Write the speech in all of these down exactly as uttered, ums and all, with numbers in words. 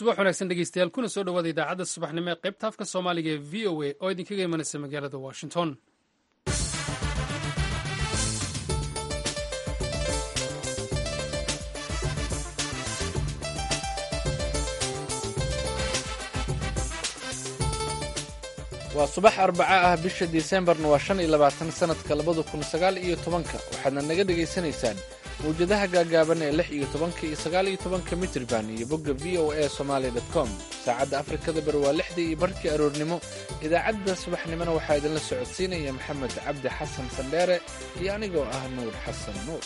subax wanaagsan dhegeystayaal kuna soo dhawaada idaacadda subaxnimo ee qaybta afka soomaaliga ee v o a oo idinkaga imanaysa magaalada washington. waa subax arbaca ah bisha disembarna waa shan iyo labaatan sanadka labada kun sagaal iyo tobanka waxaadna naga dhegaysanaysaan mawjadaha gaagaaban ee lix iyo tobanka iyo sagaal iyo tobanka mitriban iyo bogga v o a somaali dot com. saacadda afrikada bari waa lixdii iyo barkii aroornimo. idaacadda subaxnimona waxaa idinla socodsiinaya maxamed cabdi xasan sandheere iyo anigoo ah nuur xasan nuur.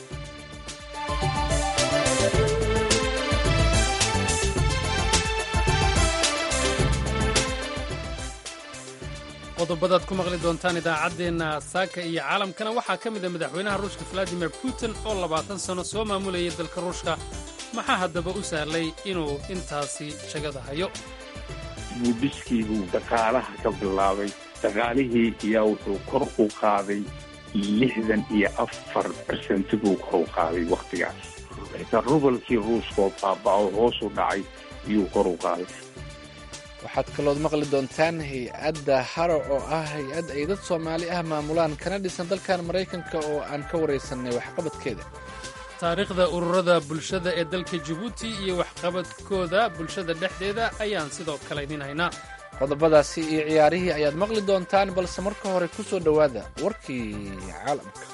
qodobadaad ku maqli doontaan idaacaddeenna saaka iyo caalamkana waxaa ka mid a madaxweynaha ruushka valadimir putin oo labaatan sano soo maamulayay dalka ruushka. maxaa haddaba u sahlay inuu intaasi jagada hayo? buudiskii buu dhaqaalaha ka bilaabay. dhaqaalihii ayaa wuxuu kor u qaaday lixdan iyo afar bersenti buu kor u qaaday wakhtigaas. xitaa rubalkii ruushka oo baaba'o hoos u dhacay iyuu kor u qaaday. waxaad kalood maqli doontaan hay-adda haro oo ah hay-ad ay dad soomaali ah maamulaan kana dhisan dalkan maraykanka oo aan ka waraysanay waxqabadkeeda. taariikhda ururada bulshada ee dalka jabuuti iyo waxqabadkooda bulshada dhexdeeda ayaan sidoo kale idin haynaa. qodobadaasi iyo ciyaarihii ayaad maqli doontaan, balse marka hore ku soo dhowaada warkii caalamka.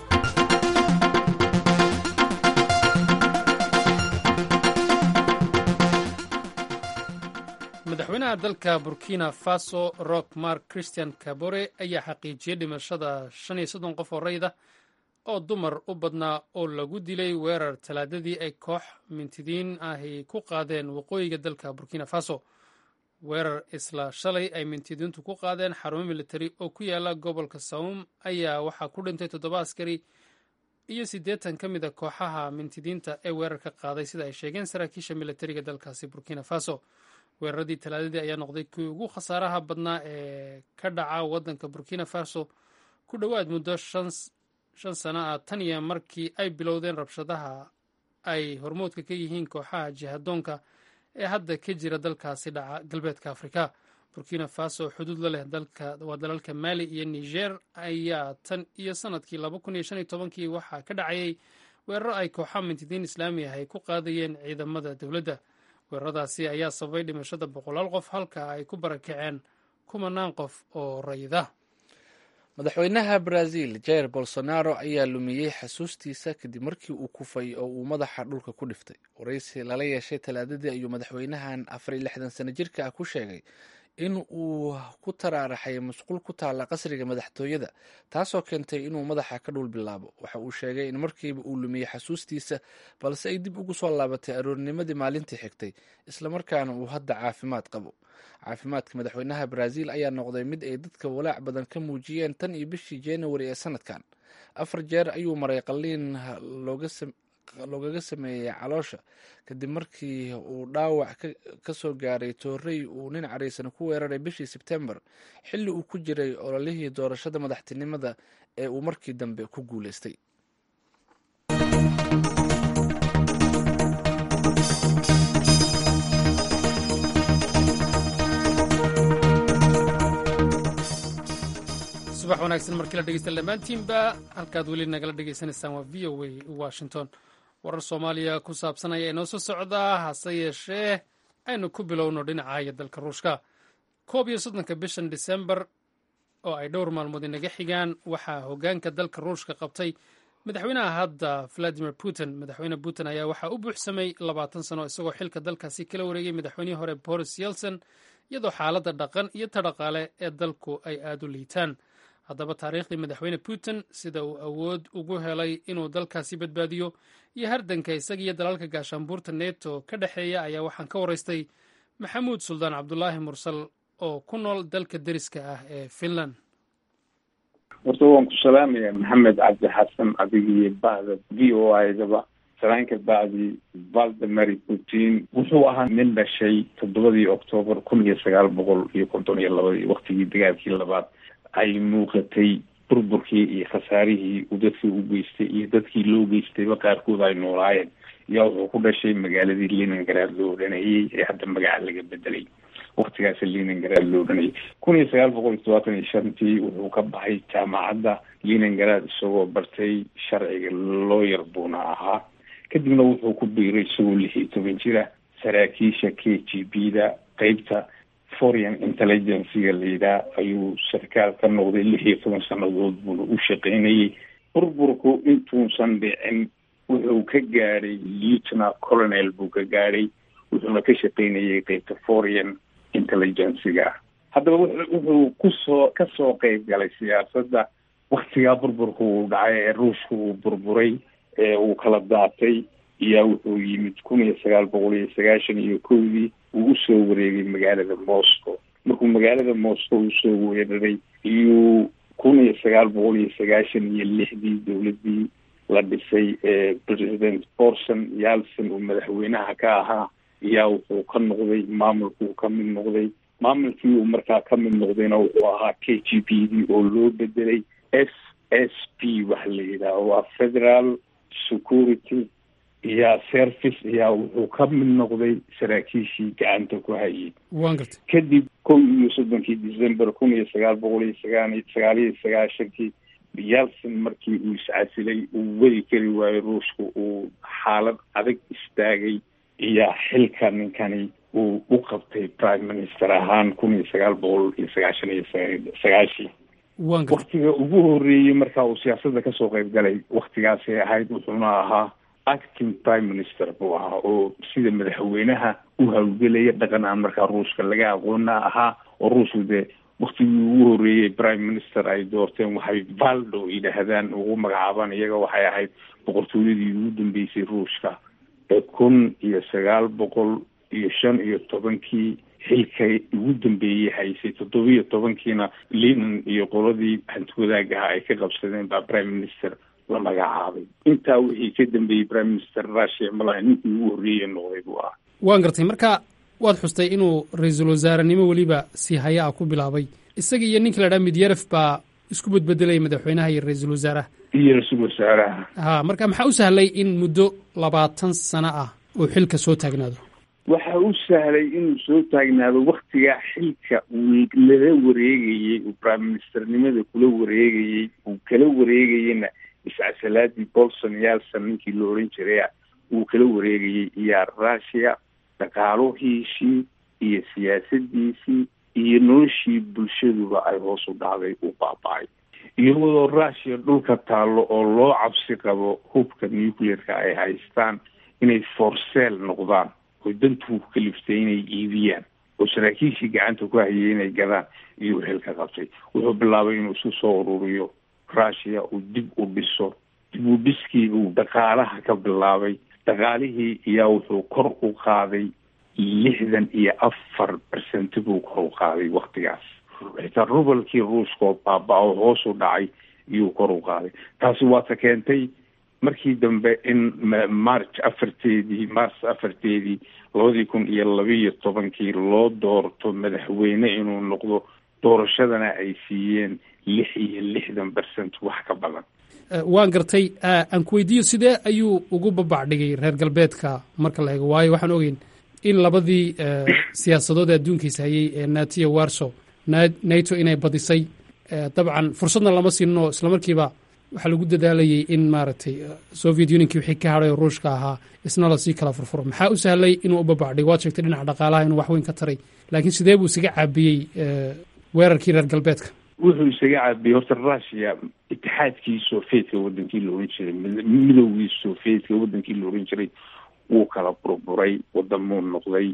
madaxweynaha dalka burkina faso rock mark christian kabore ayaa xaqiijiyey dhimashada shan iyo soddon qof oo rayda oo dumar u badnaa oo lagu dilay weerar talaadadii ay koox mintidiin ahi ku qaadeen waqooyiga dalka burkina faso. weerar isla shalay ay mintidiintu ku qaadeen xarumo militari oo ku yaala gobolka sawm ayaa waxaa ku dhintay toddoba askari iyo siddeetan ka mid a kooxaha mintidiinta ee weerarka qaaday sida ay sheegeen saraakiisha militariga dalkaasi burkina faso. weeraradii talaadadii ayaa noqday kuwii ugu khasaaraha badnaa ee ka dhaca waddanka burkina faso ku dhowaad muddo shan sano ah tan iyo markii ay bilowdeen rabshadaha ay hormoodka ka yihiin kooxaha jihadoonka ee hadda ka jira dalkaasi dhaca galbeedka afrika. burkina faso xuduud la leh waa dalalka mali iyo niger ayaa tan iyo sanadkii laba kun iyo shan iyo tobankii waxaa ka dhacayay weeraro ay kooxaha mintidiin islaami ah ay ku qaadayeen ciidamada dowladda. weeraradaasi ayaa sababay dhimashada boqolaal qof halka ay ku barakaceen kumanaan qof oo rayida. madaxweynaha brazil jair bolsonaro ayaa lumiyey xasuustiisa kadib markii uu kufay oo uu madaxa dhulka ku dhiftay. waraysi lala yeeshay talaadadii ayuu madaxweynahan afar iyo lixdan sano jirka ah ku sheegay in uu ku taraaraxay musqul ku taalla qasriga madaxtooyada, taasoo keentay inuu madaxa ka dhul bilaabo. waxa uu sheegay in markiiba uu lumiyey xasuustiisa, balse ay dib ugu soo laabatay aroornimadii maalintii xigtay, islamarkaana uu hadda caafimaad qabo. caafimaadka madaxweynaha brazil ayaa noqday mid ay dadka walaac badan ka muujiyeen tan iyo bishii januari ee sanadkan. afar jeer ayuu maray qalliin loogaga sameeyey caloosha kadib markii uu dhaawac ka soo gaaray toorey uu nin caraysan ku weeraray bishii sebtembar xilli uu ku jiray ololihii doorashada madaxtinimada ee uu markii dambe ku guuleystay. subax wanaagsan markii la dhegeysta dhammaantiinba halkaad weli nagala dhegaysanaysaan waa v o a washington. warar soomaaliya ku saabsan ayaa inoo soo socdaa, hase yeeshee aynu ku bilowno dhinacaaya dalka ruushka. koob iyo soddonka bishan disembar oo ay dhowr maalmood inaga xigaan waxaa hoggaanka dalka ruushka qabtay madaxweynaha hadda valadimir putin. madaxweyne putin ayaa waxaa u buuxsamay labaatan sano isagoo xilka dalkaasi kala wareegay madaxweynihii hore boris yeltsin, iyadoo xaaladda dhaqan iyo ta dhaqaale ee dalku ay aad u liitaan. haddaba taariikhdii madaxweyne putin, sida uu awood ugu helay inuu dalkaasi badbaadiyo, iyo hardanka isaga iyo dalalka gaashaanbuurta neto ka dhexeeya ayaa waxaan ka waraystay maxamuud suldaan cabdulaahi mursal oo ku nool dalka deriska ah ee finland. horta waan ku salaamaya maxamed cabdi xasan adigiyo bahda v o idaba. salaanka bacdi valdimir putin wuxuu ahaa nin dhashay toddobadii oktoobar kun iyo sagaal boqol iyo konton iyo labadii waktigii dagaalkii labaad ay muuqatay burburkii iyo khasaarihii uu dadkii u geystay iyo dadkii loo geystayba qaarkood ay noolaayeen yaa wuxuu ku dhashay magaaladii Leningrad loo odhanayay ee hadda magaca laga bedelay. Waqtigaas Leningrad loo odhanayay kun iyo sagaal boqol iyo todobaatan iyo shantii wuxuu ka baxay jaamacadda Leningrad isagoo bartay sharciga lawyer buuna ahaa. kadibna wuxuu ku biiray isagoo lix iyo toban jira saraakiisha K G B da qeybta foreign intelligence-ga layidhaah ayuu sarkaal ka noqday. lix iyo toban sannadood buuna u shaqaynayay. burburku intuusan dhicin wuxuu ka gaadhay lieutenant colonel buu ka gaadhay, wuxuuna ka shaqaynayay qeybta foreign intelligence-ga. haddaba wuxuu kusoo kasoo qeyb galay siyaasadda waktigaa burburku uu dhacay ee ruushku uu burburay ee uu kala daatay iyaa wuxuu yimid kun iyo sagaal boqol iyo sagaashan iyo kowdii uu usoo wareegay magaalada Moscow. markuu magaalada Moscow usoo weeraray iyuu kun iyo sagaal boqol iyo sagaashan iyo lixdii dowladii la dhisay ee president Boris Yeltsin uu madaxweynaha ka ahaa iyaa wuxuu ka noqday maamulkuu ka mid noqday. maamulkii uu markaa ka mid noqdayna wuxuu ahaa K G B D oo loo bedelay S S P waxa la yidhaaho waa Federal Security iyo Service iyaa wuxuu ka mid noqday saraakiishii gacanta ku hayay. kadib kow iyo soddonkii December kun iyo sagaal boqol iyo sagaal iyo sagaashankii Yeltsin markii uu iscasilay uu wadi kari waayey ruushku uu xaalad adag istaagay iyo xilka ninkani uu u qabtay prime minister ahaan kun iyo sagaal boqol iyo sagaashan iyo sagaashii. waktiga ugu horeeyey markaa uu siyaasadda kasoo qayb galay waktigaasay ahayd, wuxuuna ahaa acting prime minister buu ahaa oo sida madaxweynaha u hawlgelaya dhaqan aan markaa ruushka laga aqoona ahaa. oo ruushku dee waktigii ugu horeeyey prime minister ay doorteen waxay valdo yidhaahdaan ugu magacaabaan, iyaga waxay ahayd boqortooyadii ugu dambeysay ruushka ee kun iyo sagaal boqol iyo shan iyo tobankii xilkay ugu dambeeyey haysay. toddoba iyo tobankiina Lenin iyo qoladii hanti-wadaagaha ay ka qabsadeen baa prime minister la magacaabay. intaa wixii ka dambeeyey prime minister Russia malaha ninkii ugu horreeyey noqday buu ahaa. waan gartay. marka waad xustay inuu ra-iisul wasaarenimo weliba si haya ah ku bilaabay. isaga iyo ninka la dhaha Medvedev baa isku bedbedelay madaxweynaha iyo ra-iisul wasaaraha iyo ra-iisul wasaaraha ha marka maxaa u sahlay in muddo labaatan sano ah uu xilka soo taagnaado? waxa u sahlay inuu soo taagnaado waktigaa xilka uu laga wareegayey uu prime ministernimada kula wareegayey uu kala wareegayena iscasalaadii Boris Yeltsin ninkii la oran jiray uu kala wareegayey iyo Russia dhaqaalihiisii iyo siyaasadiisii iyo noloshii bulshaduba ay hoos u dhacday u baaba'ay. iyadoo Russia dhulka taalo oo loo cabsi qabo hubka nuclear-ka ay haystaan inay for sale noqdaan oo dantu ku kaliftay inay iibiyaan oo saraakiishii gacanta ku hayay inay gadaan iyo xilka qabtay. wuxuu bilaabay inuu isu soo ururiyo Russia uu dib u dhiso. dib u dhiskii uu dhaqaalaha ka bilaabay. dhaqaalihii iyaa wuxuu kor u qaaday lixdan iyo afar percent buu kor u qaaday waktigaas. xitaa rubalkii ruushka oo baaba'o hoos u dhacay iyuu kor u qaaday. taasi waata keentay markii dambe in march afarteedii mars afarteedii labadii kun iyo labaiyo tobankii loo doorto madaxweyne inuu noqdo. doorashadana ay siiyeen lix iyo lixdan percent wax ka badan. waan gartay. aan ku weydiiyo sidee ayuu ugu babacdhigay reer galbeedka marka la eego? waayo waxaan ogeyn in labadii siyaasadood ee adduunkiisa hayay ee nato iyo warsow nato inay badisay. dabcan fursadna lama siinno islamarkiiba waxaa lagu dadaalayay in maaragtay soviet unionkii wixii ka hadhay oo ruushka ahaa isna lasii kala furfuro. maxaa u sahlay inuu u babacdhigo? waad sheegtay dhinaca dhaqaalaha inuu waxweyn ka taray, laakiin sidee buu isaga caabiyey weerarkii reer galbeedka? wuxuu isaga caabiyey horta Russia itixaadkii Soviyetka wadankii la oran jiray midowgii Soviyetka wadankii la oran jiray wuu kala burburay, wadamuu noqday.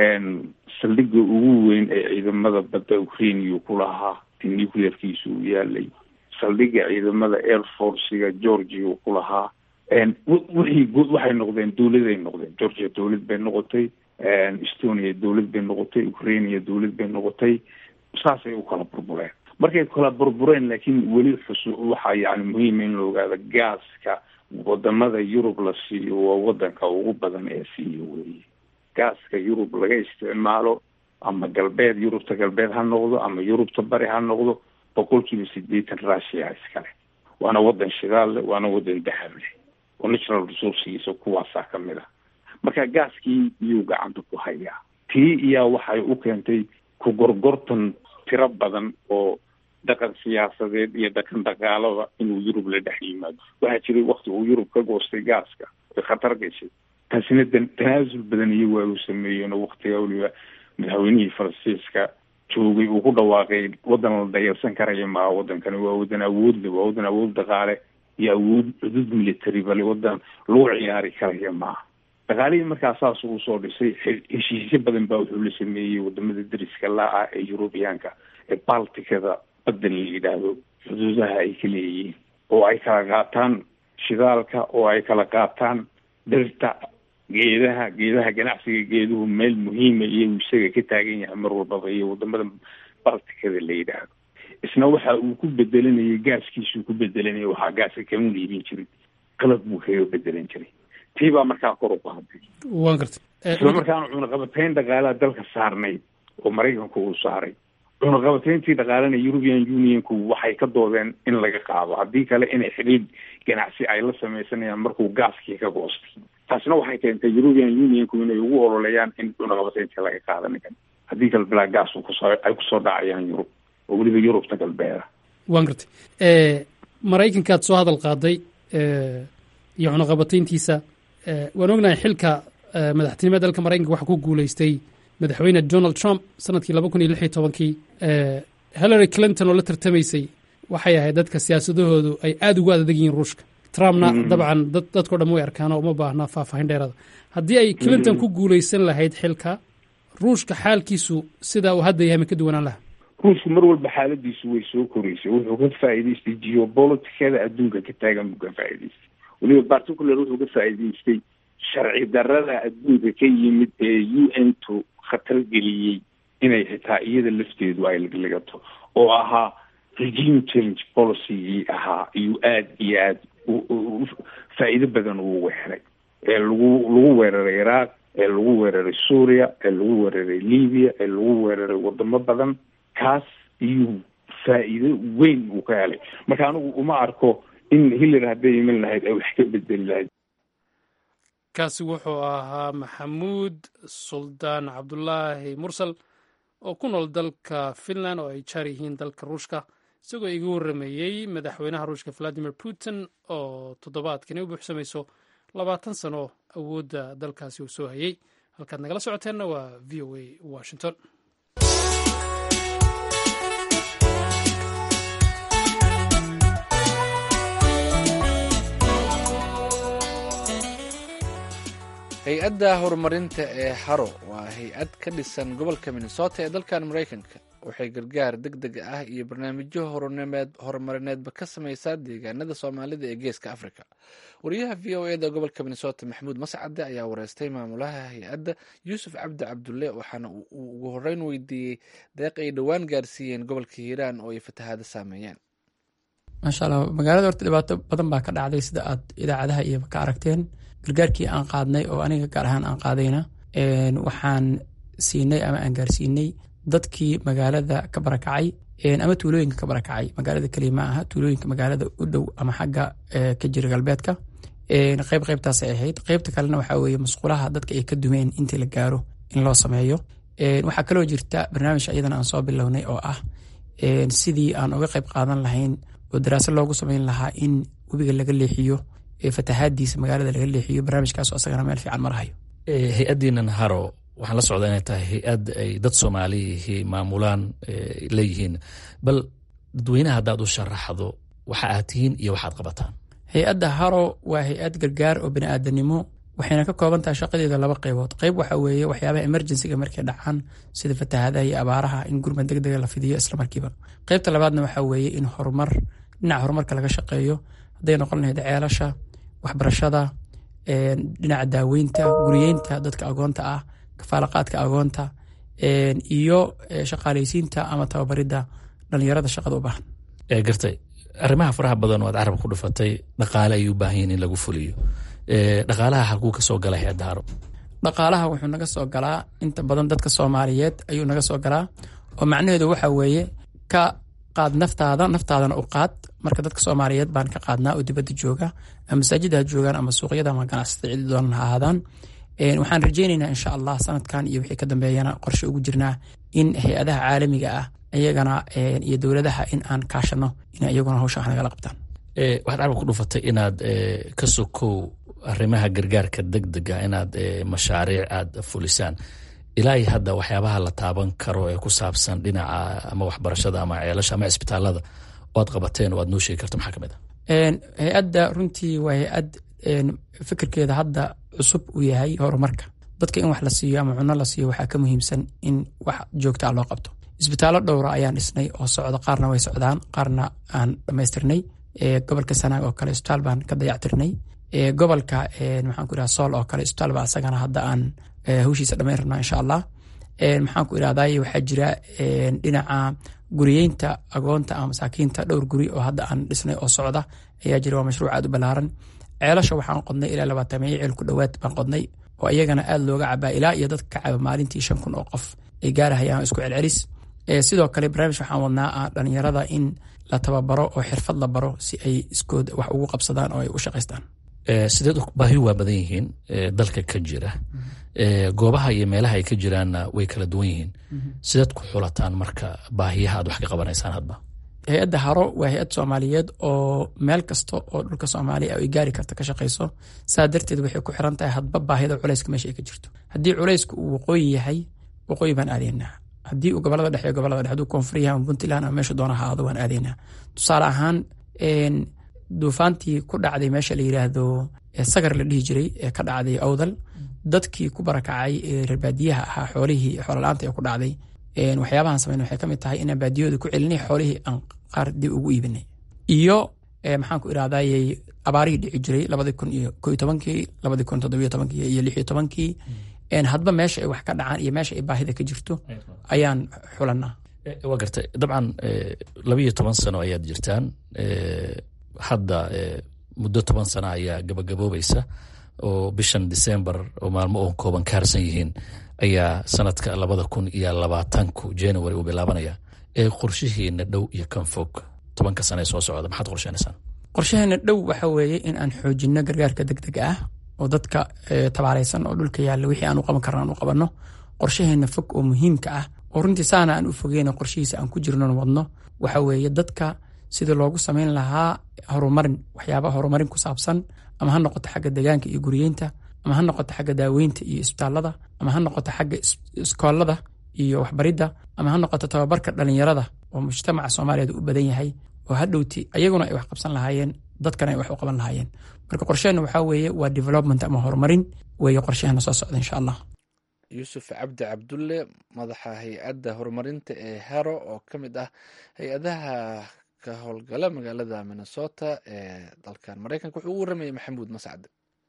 saldhigga ugu weyn ee ciidamada badda Ukraine uu ku lahaa nuclearkiisu uu yaalay. saldhigga ciidamada air force-ga Georgia uu ku lahaa. wixii waxay noqdeen dowladay noqdeen. Georgia dowlad bay noqotay, Estonia dowlad bay noqotay, Ukraine dowlad bay noqotay. saasay u kala burbureen. markay kala burbureen laakiin weli xusu waxaa yani muhiim in la ogaado gaaska wadamada Yurub la siiyo waa wadanka ugu badan ee siiyo weeye. gaaska Yurub laga isticmaalo ama galbeed Yurubta galbeed ha noqdo ama Yurubta bari ha noqdo boqolkiiba sideetan Russia iskale. waana wadan shidaal leh, waana wadan dahab leh. oo natural resourcegiisa kuwaasaa ka mid ah marka gaaskii iyuu gacanta ku hayaa tii iyaa waxay u keentay ku gorgortan tiro badan oo dhaqan siyaasadeed iyo dhaqan dhaqaalaba inuu yurub la dhex yimaado waxaa jiray wakti uu yurub ka goostay gaaska ay khatar gashay taasina tanaasul badan iyo waa uu sameeyeen oo waktiga weliba madaxweynihii faransiiska joogay uu ku dhawaaqay waddan la dayarsan karaya maaha waddankani waa waddan awoodle waa waddan awood dhaqaale iyo awood cudud military bale waddan lagu ciyaari karaya maaha dhaqaalihii markaa saas uu soo dhisay heshiisyo badan baa wuxuu la sameeyey wadamada dariska la-ah ee yurubiyaanka ee baltikada badda la yidhaahdo xuduudaha ay ka leeyihiin oo ay kala qaataan shidaalka oo ay kala qaataan dhirta geedaha geedaha ganacsiga geeduhu meel muhiima iyo isaga ka taagan yahay mar walbaba iyo wadamada baltikada la yidhaahdo isna waxa uu ku bedelanayay gaaskiisuu ku bedelanayay waxaa gaaska kama liibin jirin qalab buu kaga bedelan jiray tii baa markaa kor u qaaday waan gartay isla markaana cunaqabatayn dhaqaalaha dalka saarnayd oo maraykanku uu saaray cunaqabatayntii dhaqaalana European Unionku waxay ka doodeen in laga qaado haddii kale inay xidhiidh ganacsi ay la sameysanayaan markuu gaaskii ka goostay taasna waxay keentay European Unionku inay ugu ololeeyaan in cunaqabatayntii laga qaadanayo haddii kale bilaa gaas uu kusoo ay kusoo dhacayaan Yurub oo weliba Yurubta galbeeda waan gartay ee maraykankaad soo hadal qaaday ee iyo cunaqabatayntiisa waan ognahay xilka madaxtinimada dalka maraykanka waxa ku guuleystay madaxweyne Donald Trump sanadkii laba kun iyo lix iyo tobankii Hillary Clinton oo la tartamaysay waxay ahayd dadka siyaasadahoodu ay aad ugu adag yihiin Ruushka Trumpna dabcan dad dadko dhan way arkaan oo uma baahna faahfaahin dheeraad haddii ay Clinton ku guuleysan lahayd xilka Ruushka xaalkiisu sida uu hadda yahay ma ka duwanaan lahaa ruushku mar walba xaaladiisu way soo koraysay wuxuu ka faa'iidaystay geopoliticada adduunka ka taagan buu ka faa'iidaystay weliba particular wuxuu ka faa'iidaystay sharci darrada adduunka ka yimid ee U N to khatar geliyey inay xitaa iyada lafteedu ay ligato oo ahaa regime change policy ahaa iyo aad iyo aad faa'iido badan uu weeraray ee lagu lagu weeraray Iraq ee lagu weeraray Suuriya ee lagu weeraray Libya ee lagu weeraray wadamo badan kaas iyo faa'iido weyn uu ka helay marka anigu uma arko in Hillary hadday iman lahayd ay wax ka bedeli lahayd kaasi wuxuu ahaa maxamuud suldaan cabdulaahi mursal oo ku nool dalka Finland oo ay jaar yihiin dalka Ruushka isagoo iga warrameeyey madaxweynaha Ruushka Vladimir Putin oo toddobaadkani u buuxsamayso labaatan sano awoodda dalkaasi uu soo hayay halkaad nagala socoteenna waa V O A Washington hay-adda horumarinta ee haro waa hay-ad ka dhisan gobolka minnesota ee dalkan maraykanka waxay gargaar deg deg ah iyo barnaamijyo horumarineedba ka sameysaa deegaanada soomaalida ee geeska africa wariyaha v o eda gobolka minnesota maxamuud mascade ayaa wareystay maamulaha hay-adda yuusuf cabdi cabdulle waxaana uu ugu horeyn weydiiyey deeq ay dhowaan gaarsiiyeen gobolka hiiraan oo ay fatahaada saameeyeen maasha allah magaalada horta dhibaato badan baa ka dhacday sida aad idaacadaha iyo ka aragteen gargaarkii aan qaadnay oo aniga gaar ahaan aan qaadayna waxaan siinay ama aan gaarsiinay dadkii magaalada ka barakacay ama tuulooyinka ka barakacay magaalada keliya ma aha tuulooyinka magaalada u dhow ama xagga ka jira galbeedka qayb qaybtaasay ahayd qaybta kalena waxaa weeye masquulaha dadka ay ka dumeen intii la gaaro in loo sameeyo waxaa kaloo jirta barnaamij iyadana aan soo bilownay oo ah sidii aan uga qayb qaadan lahayn oo daraasad loogu sameyn lahaa in webiga laga leexiyo fatahaadiisa magaalada laga leexiyo barnaamijkaas asagana meel fiican marahayo hay-addiinan haro waxaan la socdaa inay tahay hay-ad ay dad soomaaliyihi maamulaan leeyihiin bal dadweynaha haddaad u sharaxdo waxa aad tihiin iyo waxaad qabataan hay-adda haro waa hay-ad gargaar oo bini'aadanimo waxayna ka kooban tahay shaqadeeda laba qaybood qayb waxaa weeye waxyaabaha emergencyga markay dhacaan sida fatahaadaha iyo abaaraha in gurmad deg dega la fidiyo isla markiiba qaybta labaadna waxaa weeye in horumar dhinaca horumarka laga shaqeeyo hadday noqon lahayd ceelasha waxbarashada dhinaca daaweynta guriyeynta dadka agoonta ah kafaalaqaadka agoonta iyo shaqaaleysiinta ama tababaridda dhalinyarada shaqada u baahan gartay arrimaha faraha badan oo aad carab ku dhufatay dhaqaale ayay u baahan yihiin in lagu fuliyo dhaqaalaha halkuu ka soo galay hay-adda haro dhaqaalaha wuxuu naga soo galaa inta badan dadka soomaaliyeed ayuu naga soo galaa oo macnaheedu waxa weeye ka qaad naftaada naftaadana u qaad marka dadka soomaaliyeed baan ka qaadnaa oo dibadda jooga ama masaajida ha joogaan ama suuqyada ama ganacsatada cidi doonan ha ahaadaan. waxaan rajaynaynaa insha allah sanadkan iyo wixii ka dambeeyana qorshe ugu jirnaa in hay-adaha caalamiga ah iyagana iyo dowladaha in aan kaashano in iyaguna hawsha wax nagala qabtaan. waxaad carab ku dhufatay inaad ka sokow arrimaha gargaarka degdega inaad mashaariic aad fulisaan. ilaa hadda waxyaabaha la taaban karo ee ku saabsan dhinaca ama waxbarashada ama ceelasha ama cisbitaalada oo aad qabateen oo aad noo sheegi karto maxaa ka mid ah? hay-adda runtii waa hay-ad fikirkeeda hadda cusub uu yahay horumarka dadka in wax la siiyo ama cunno la siiyo waxaa ka muhiimsan in wax joogtaa loo qabto. isbitaallo dhowra ayaan dhisnay oo socdo, qaarna way socdaan qaarna aan dhammaystirnay. gobolka sanaag oo kale isbitaal baan ka dayactirnay. gobolka maxaan ku idhaha sool oo kale isbitaal baa asagana hadda aan hawshiisa dhammayn rabnaa insha allah. maxaan ku idhahday waxaa jira dhinaca guriyeynta agoonta ama masaakiinta dhowr guri oo hadda aan dhisnay oo socda ayaa jira, waa mashruuc aad u ballaaran. ceelasha waxaan qodnay ilaa labaatan meeyo ceel ku dhowaad baan qodnay oo iyagana aad looga cabaa ilaa iyo dadka ka caba maalintii shan kun oo qof ay gaarahayaan isku celcelis. sidoo kale barnaamij waxaan wadnaa dhalinyarada in la tababaro oo xirfad la baro si ay iskood wax ugu qabsadaan oo ay u shaqaystaan. sideed baahi waa badan yihiin dalka ka jira, goobaha iyo meelaha ay ka jiraanna way kala duwan yihiin. sideed ku xulataan marka baahiyaha aad wax ka qabanaysaan hadba? hay-adda haro waa hay-ad soomaaliyeed oo meel kasta oo dhulka soomaaliya ay gaari karta ka shaqayso. saa darteed waxay ku xiran tahay hadba baahida culayska meesha ay ka jirto. haddii culaysku uu waqooyi yahay waqooyi baan aadaynaa, haddii uu gobolada dhexe gobolada dhexe hadduu koonfur yahay ama puntland ama meesha doona ha aado waan aadaynaa. tusaale ahaan duufaantii ku dhacday meesha la yiraahdo sagar la dhihi jiray ee ka dhacday awdal, dadkii ku barakacay ee reer baadiyaha ahaa xoolihii xoololaanta ee ku dhacday, waxyaabahan samayn waxay ka mid tahay inaan baadiyooda ku celinay xoolihii aan qaar dib ugu iibinay. iyo maxaan ku idhahdayy abaarihii dhici jiray labadii kun iyo ko iyo tobankii labadii kun toddobiyo tobankii iyo lix iyo tobankii hadba meesha ay wax ka dhacaan iyo meesha ay baahida ka jirto ayaan xulanaa. waa gartay. dabcan labiiyo toban sano ayaad jirtaan, hadda muddo toban sano ayaa gabagaboobaysa oo bishan December oo maalmo oo kooban ka harsan yihiin ayaa sanadka labada kun iyo labaatanku January uu bilaabanaya. ee qorshihiina dhow iyo kan fog tobanka sano ee soo socda maxaad qorsheenaysaan? qorshaheena dhow waxa weeye in aan xoojino gargaarka degdega ah oo dadka tabaaleysan oo dhulka yaalla wixii aan u qaban karna aan u qabanno. qorshaheena fog oo muhiimka ah oo runtii saana aan u fogeyna qorshihiisa aan ku jirno wadno waxa weeye dadka sidii loogu samayn lahaa horumarin, waxyaabaha horumarin ku saabsan, ama ha noqoto xagga deegaanka iyo guriyeynta, ama ha noqoto xagga daaweynta iyo isbitaalada, ama ha noqoto xagga iskoolada iyo waxbaridda, ama ha noqoto tababarka dhalinyarada oo mujtamaca soomaaliyeed u badan yahay oo hadhowti ayaguna ay wax qabsan lahaayeen dadkana ay wax u qaban lahaayeen. marka qorsheena waxaa weeye waa development ama horumarin weeye qorsheena soo socda insha allah. yuusuf cabdi cabdulle, madaxa hay-adda horumarinta ee haro oo ka mid ah hay-adaha ka howlgala magaalada Minnesota ee dalkan Mareykanka, wuxuu ugu waramayay maxamuud mascade.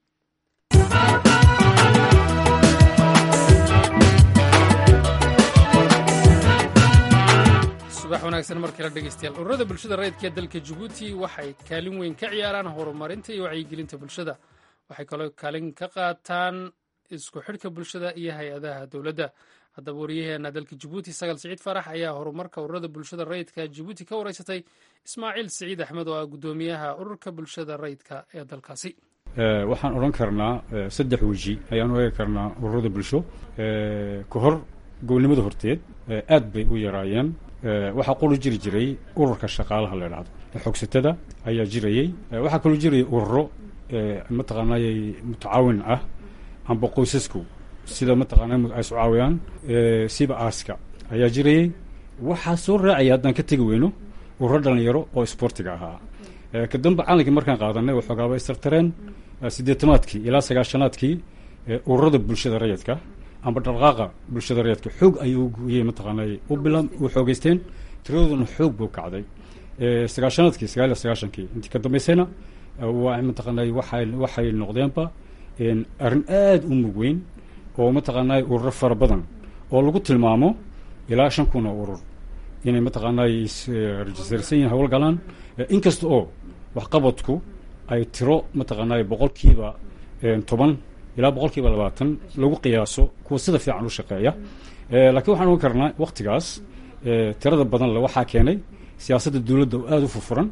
subax wanaagsan markii la dhegeystayaal. ururada bulshada rayidka ee dalka Djibouti waxay kaalin weyn ka ciyaaraan horumarinta iyo wacyigelinta bulshada. waxay kaloo kaalin ka qaataan isku xidhka bulshada iyo hay-adaha dowladda. haddaba wariyaheena dalka Djibouti Sagal Siciid Farax ayaa horumarka ururada bulshada rayidka Djibouti ka wareysatay Ismaaciil Siciid Axmed oo ah gudoomiyaha ururka bulshada rayidka ee dalkaasi. waxaan odhan karnaa saddex weji ayaan u eegi karnaa ururada bulsho. ka hor gobonimada horteed aad bay u yaraayeen. waxaa qolo jiri jiray ururka shaqaalaha la idhaahdo, xogsatada ayaa jirayey. waxaa kaloo jiraya ururo mataqaanay mutacaawin ah amba qoysasku sida mataqaana ay isu caawiyaan, siba aaska ayaa jirayey. waxaa soo raacaya haddaan ka tegi weyno ururo dhalinyaro oo isboortiga ahaa. kadamba caalankii markaan qaadanay waxoogaaba istartareen siddeetanaadkii ilaa sagaashanaadkii ururada bulshada rayidka amba dhaqaaqa bulshada rayidka xoog ayuu gooyey mataqaanay u bilan u xoogeysteen, tiradooduna xoog buu kacday. sagaashanaadkii sagaal iyo sagaashankii intii ka dambaysayna waa mataqaanay waxay waxay noqdeenba arrin aad u mug weyn oo mataqaanay ururo fara badan oo lagu tilmaamo ilaa shan kun oo urur inay mataqaanay registersan yihiin hawl galaan. inkasta oo waxqabadku ay tiro mataqaanay boqolkiiba toban ilaa boqolkiiba labaatan lagu qiyaaso kuwa sida fiican u shaqeeya. laakiin waxaan ogan karnaa waktigaas tirada badan le waxaa keenay siyaasadda dowladda oo aada u furfuran,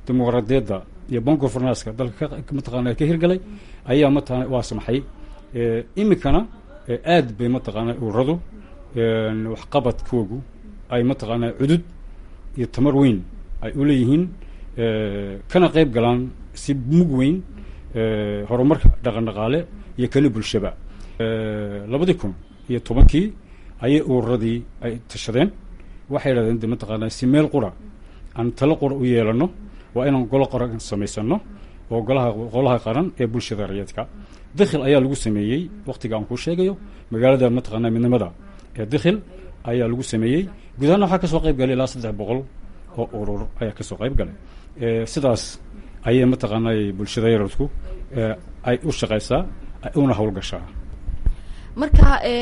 dimuqraadiyadda iyo bongovernaska dalka mataqaana ka hirgalay ayaa mataqaana waa samaxay iminkana aad bay mataqaana ururadu waxqabadkoogu ay mataqaana cudud iyo tamar weyn ay u leeyihiin kana qayb galaan si mug weyn horumarka dhaqandhaqaale iyo kani bulshaba labadii kun iyo tobankii ayay ururadii ay tashadeen waxay yidhahdeen de mataqaanaa si meel qura aan talo qura u yeelano waa inaan golo qoran samaysano oo golaha qolaha qaran ee bulshada rayidka dikhil ayaa lagu sameeyey waqtiga aan kuu sheegayo magaalada mataqaanaa midnimada ee dikhil ayaa lagu sameeyey gudahaan waxaa kasoo qayb galay ilaa saddex boqol oo urur ayaa kasoo qayb galay sidaas ayay mataqaanaa bulshada yaradku ay u shaqaysaa una howlgashaa marka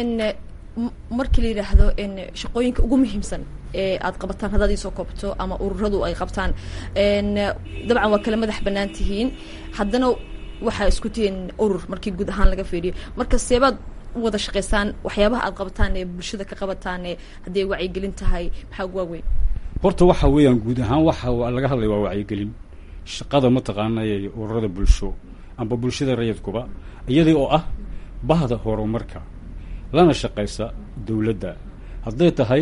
markii la yidhaahdo shaqooyinka ugu muhiimsan ee aad qabataan haddaad iisoo koobto ama ururadu ay qabtaan dabcan waa kala madax bannaan tihiin haddana waxaa isku tihiin urur markii guud ahaan laga fiiriyo marka seebaad u wada shaqaysaan waxyaabaha aad qabataan ee bulshada ka qabataan ee haddii ay wacyigelin tahay maxaa ugu waaweyn horta waxa weeyaan guud ahaan waxa laga hadlaya waa wacyigelin shaqada mataqaana ee ururada bulsho amba bulshada rayidkuba iyadii oo ah bahda horumarka lana shaqaysa dawladda hadday tahay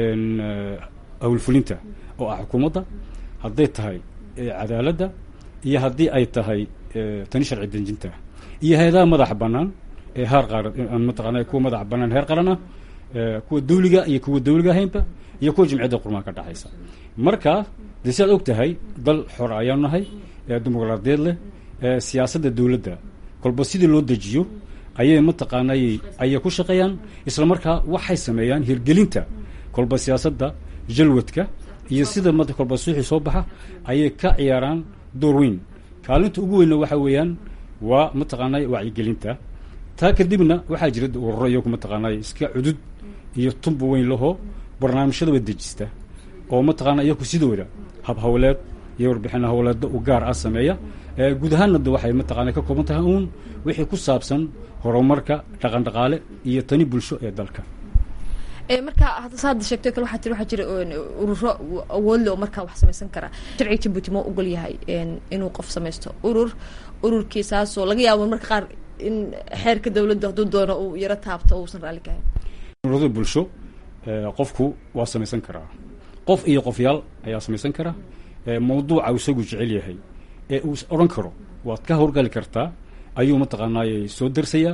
howlfulinta oo ah xukuumadda hadday tahay cadaaladda iyo haddii ay tahay tani sharci dejinta iyo hay-adaha madaxa bannaan ee heer qaran mataqaana kuwa madaxa bannaan heer qaran ah kuwa dawliga iyo kuwa dawliga ahaynba iyo kuwa jimciyadda qurmaan ka dhexaysa marka dee si aad og tahay dal xor ayaanu nahay ee dimuqraadiyeed leh ee siyaasadda dawladda kolba sidii loo dejiyo ayay mataqaanay ayay ku shaqeeyaan isla markaa waxay sameeyaan hirgelinta kolba siyaasadda jalwadka iyo sida mad kolba suuxi soo baxa ayay ka ciyaaraan door weyn kaalinta ugu weynna waxa weeyaan waa mataqaanay wacyigelinta taa kadibna waxaa jira ururo iyagu mataqaanay iska cudud iyo tumba weyn lahoo barnaamijyadaba dejista oo mataqaana iyagu sidooda hab hawleed iyo warbixin hawleedda u gaar ah sameeya guud ahaanna de waxay mataqaana ka kooban tahay uun wixii ku saabsan horumarka dhaqan dhaqaale iyo tani bulsho ee dalka marka hadda sheegtay kale waxaa tiri waxaa jira ururo awood leh oo markaa wax samaysan kara sharciga Djibouti ma ogol yahay inuu qof samaysto urur ururkiisaasoo laga yaabo marka qaar in xeerka dawladda hadduu doono uu yaro taabto uusan raalli ka hayn ururada bulsho qofku waa samaysan karaa qof iyo qofyaal ayaa samaysan kara mawduuca isagu jecel yahay ee uu odhan karo waad ka howlgali kartaa ayuu mataqaanaa soo darsayaa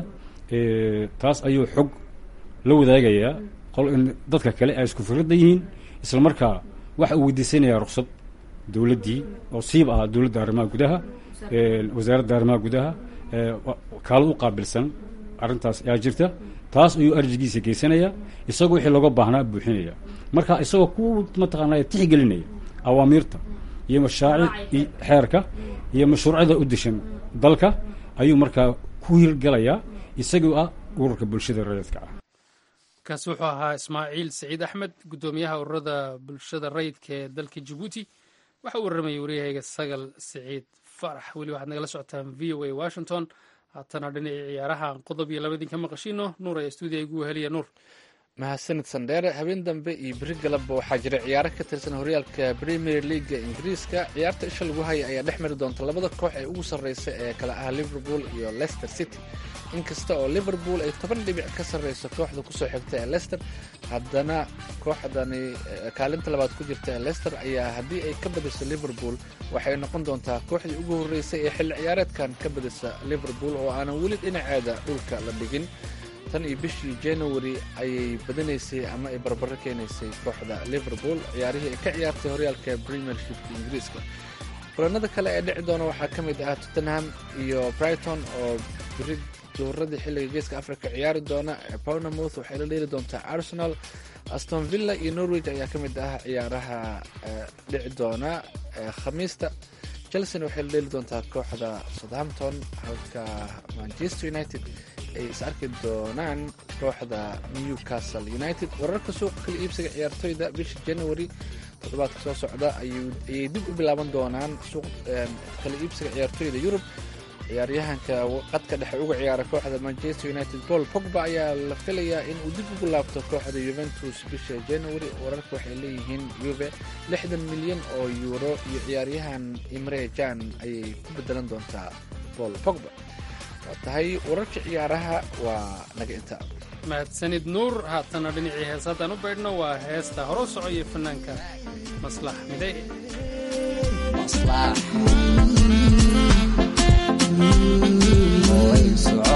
taas ayuu xog la wadaagayaa dadka kale ay isku fikrada yihiin isla markaa waxa uu weydiisanayaa ruksad dawladdii oo siib ah dawladda arrimaha gudaha wasaaradda arrimaha gudaha kaala u qaabilsan arrintaas ayaa jirta taas ayuu arjigiisa geysanayaa isagoo wixii looga baahnaa buuxinaya marka isagoo ku mataqaanaa tixgelinaya awaamiirta iyo mashaacic xeerka iyo mashruucyada u dishan dalka ayuu markaa ku hirgalayaa isagoo ah ururka bulshada rayidka ah kaasi wuxuu ahaa ismaaciil saciid axmed guddoomiyaha ururada bulshada rayidka ee dalka Djibouti waxa uu waramayay wariyahayga sagal saciid farax weli waxaad nagala socotaan v o a Washington haatana dhinacii ciyaaraha qodob iyo labadin ka maqashino nuur ayaa stuudiga igu heliya nuur mahadsanid sandheere habeen dambe iyo beri galabba waxaa jira ciyaaro ka tirsan horyaalka premier leaga ingiriiska ciyaarta isha lagu haya ayaa dhex mari doonta labada koox ee ugu sarreysa ee kala ah liverpool iyo leicester city inkasta oo liverpool ay toban dhibic ka sarreyso kooxda kusoo xigta ee leicester haddana kooxdani kaalinta labaad ku jirta ee leicester ayaa haddii ay ka badiso liverpool waxay noqon doontaa kooxdii ugu horreysay ee xilli ciyaareedkan ka badisa liverpool oo aanan weli dhinaceeda dhulka la dhigin tan iyo bishii january ayay badinaysay ama ay barbaro keenaysay kooxda liverpool ciyaarihii ay ka ciyaartay horyaalka premiershipka ingiriiska kulanada kale ee dhici doona waxaa ka mid ah tottenham iyo brighton oo beri duuradii xilliga geeska africa ciyaari doona bournemouth waxay la dheeli doontaa arsenal aston villa iyo norwich ayaa ka mid ah ciyaaraha dhici doona khamiista chelsea waxay la dheeli doontaa kooxda southampton halka manchester united ay is arki doonaan kooxda newcastle united wararka suuqa kala iibsiga ciyaartoyda bisha january toddobaadka soo socda ayay dib u bilaaban doonaan suuq kala iibsiga ciyaartoyda yurub ciyaaryahanka qadka dhexe uga ciyaara kooxda Manchester United Paul Pogba ayaa la filayaa in uu dib ugu laabto kooxda Juventus bisha January. Wararka waxay leeyihiin Juve lixdan milyan oo euro iyo ciyaaryahan Emre Can ayay ku bedelan doontaa Paul Pogba. waa tahay wararka ciyaaraha waa naga inta. mahadsanid nuur. haatana dhinacii heesadan u baydhno waa heesta hore socodaya fanaanka Maslax Midey. Maslax Oy soco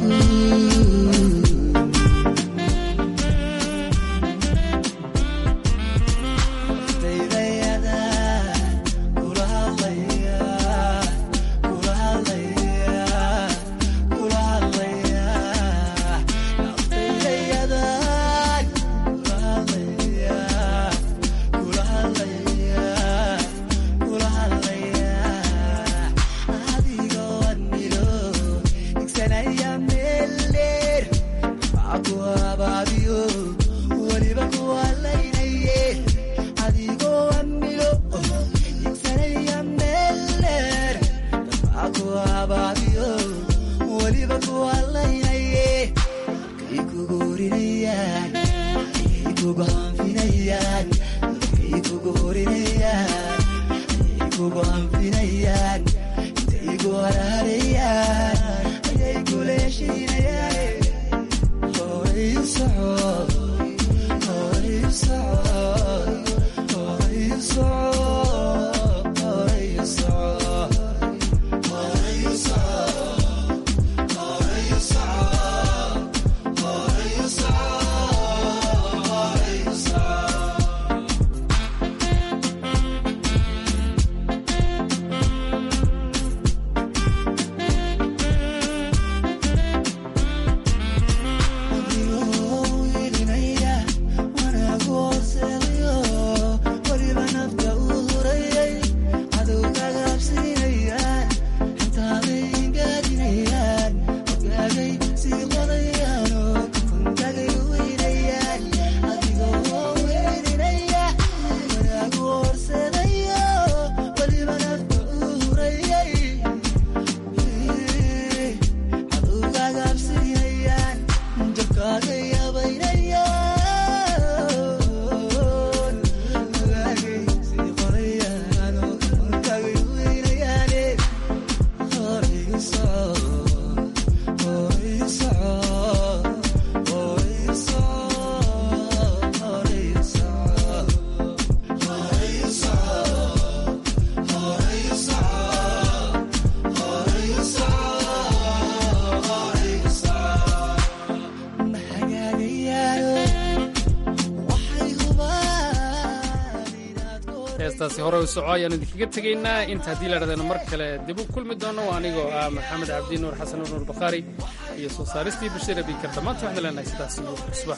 heestaasi hore u soco ayaan idinkaga tegaynaa inta haddii la dhadayno mar kale dib u kulmi doono anigoo ah maxamed cabdi nuur xasan nuur bakhaari iyo soo saaristii bashir abikar dhammaanta waxaan leenahay sidaas iyo subax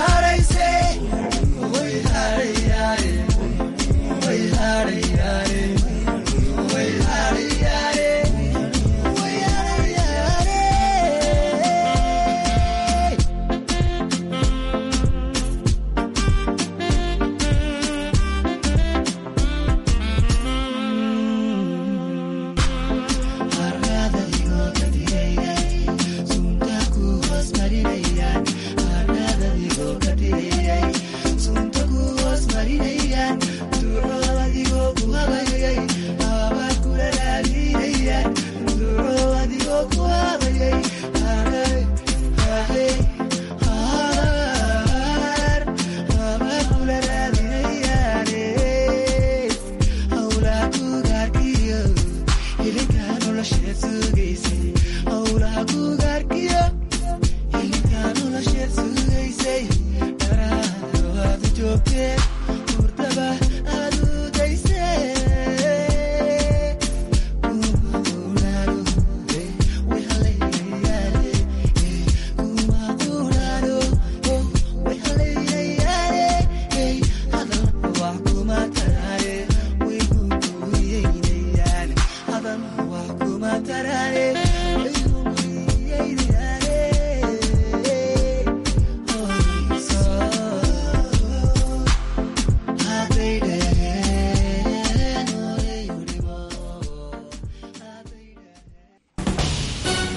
wanaagsan.